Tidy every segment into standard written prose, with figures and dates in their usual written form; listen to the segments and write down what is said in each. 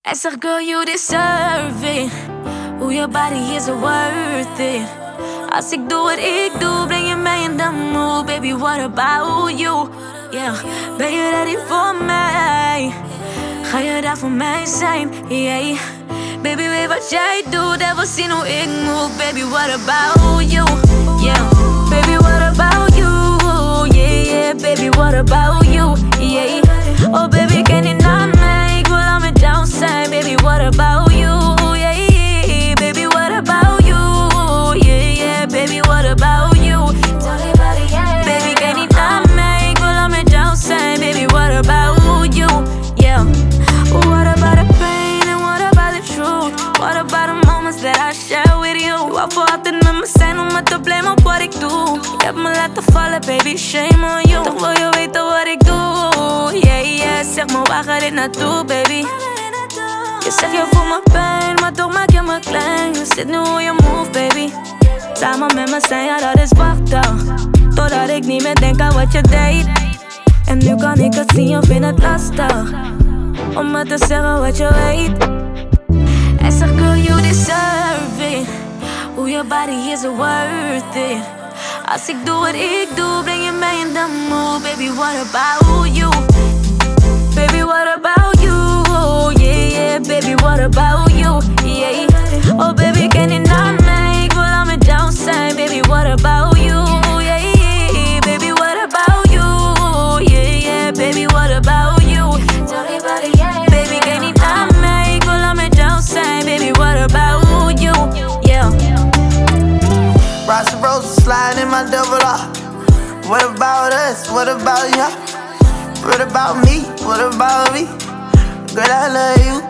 I said, girl, you deserve it. Hoe je body is worth it. Als ik doe wat ik doe, breng je mij in de mood. Baby, what about you? Yeah. Ben je ready voor mij? Ga je daar voor mij zijn? Yeah. Baby, weet wat jij doet, en we zien hoe ik move. Baby, what about you? Yeah. Baby, what about you? Yeah, yeah. Baby, what about you? Yeah. Oh, baby, ken je naar mij? Ik wil aan met jou zijn. Baby, what about you? Yeah, yeah. Baby, what about you? Yeah, yeah. Baby, what about you? Baby, ken je naar mij? Ik wil aan met jou zijn. Baby, what about you? Yeah. What about the pain and what about the truth? What about the moments that I share with you? Je wou voor altijd met me zijn om me te blamen op wat ik doe. Je hebt me laten vallen, baby, shame on you. Toch wil je weten wat ik doe? Yeah, yeah, zeg me waar gaat dit naartoe, baby? Je zegt je voelt me pijn, maar toch maak je me klein. Je zit nu hoe je move, baby. Samen met me zijn, ja dat is wachten. Totdat ik niet meer denk aan wat je deed. En nu kan ik het zien, je vindt het lastig om me te zeggen wat je weet. I said, girl, you deserve it. Hoe je body is worth it. Als ik doe wat ik doe, breng je mij in de mood. Baby, what about you? Baby, what about you? Yeah, yeah, baby, what about you? Yeah. Oh, baby, ken je naar mij? Ik wil aan met jou zijn. Baby, what about you? Yeah, yeah, baby, what about you? Yeah, yeah, baby, what about you? Baby, ken je naar mij? Ik wil aan met jou zijn. Baby, what about you? Yeah. Rocks and roses sliding in my double R. What about us? What about ya? What about me? What about me? Girl, I love you.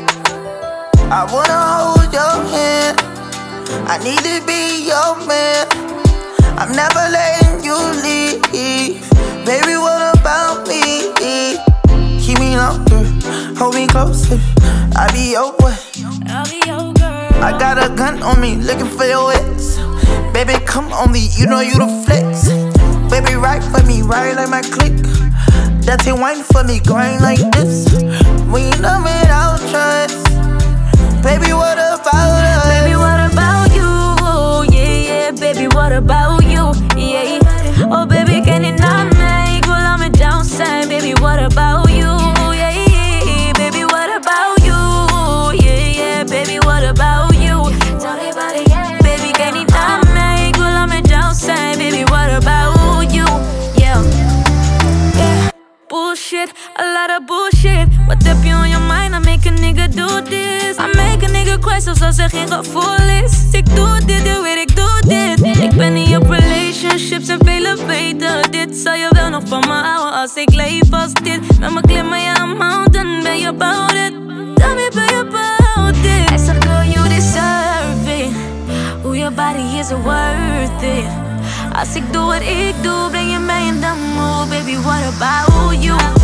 I wanna hold your hand. I need to be your man. I'm never letting you leave. Baby, what about me? Keep me longer, hold me closer. I'll be your boy. I'll be your girl. I got a gun on me, looking for your ex. Baby, come on me, you know you the flex. Baby, ride for me, ride like my click. That's it, wine for me, grind like this. When you love me without trust. Baby, what about us? Baby, what about you? Yeah, yeah, baby, what about you? Yeah. Oh, baby, ken je naar mij? Ik wil aan met jou zijn. Baby, what about you? Yeah, yeah, baby, what about you? Yeah, yeah, baby, what about you? Baby, ken je naar mij? Ik wil aan met jou zijn. Baby, what about you? Yeah. Yeah. Bullshit, a lot of bullshit. What heb je on your mind? I make a nigga do this. I make a nigga cry, zelfs als er geen gevoel is. Ik doe dit, je weet ik doe dit. Ik ben niet op relationships en velen weten dit. Zal je wel nog van me houden als ik leef als dit? Met me klimmen je een mountain, ben je about it? Tell me, ben je about it? I said, girl, you deserve it. Hoe je body is worth it. Als ik doe wat ik doe, breng je mij in de mood. Baby, what about you?